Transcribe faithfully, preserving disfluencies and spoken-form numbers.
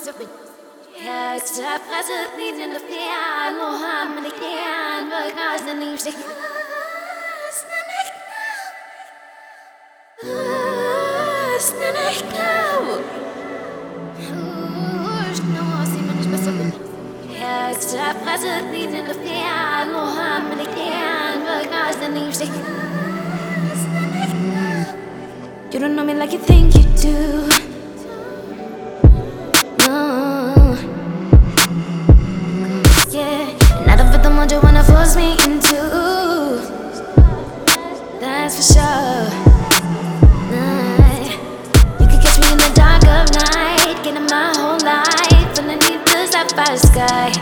Extra present, needing the fear, no harm in the can, but guys, the leaves they extra present, needing the fear, no harm in the can, but guys, the leaves they you don't know me like you think you do. What you wanna force me into, that's for sure. Nah. You can catch me in the dark of night, getting my whole life underneath the sapphire sky.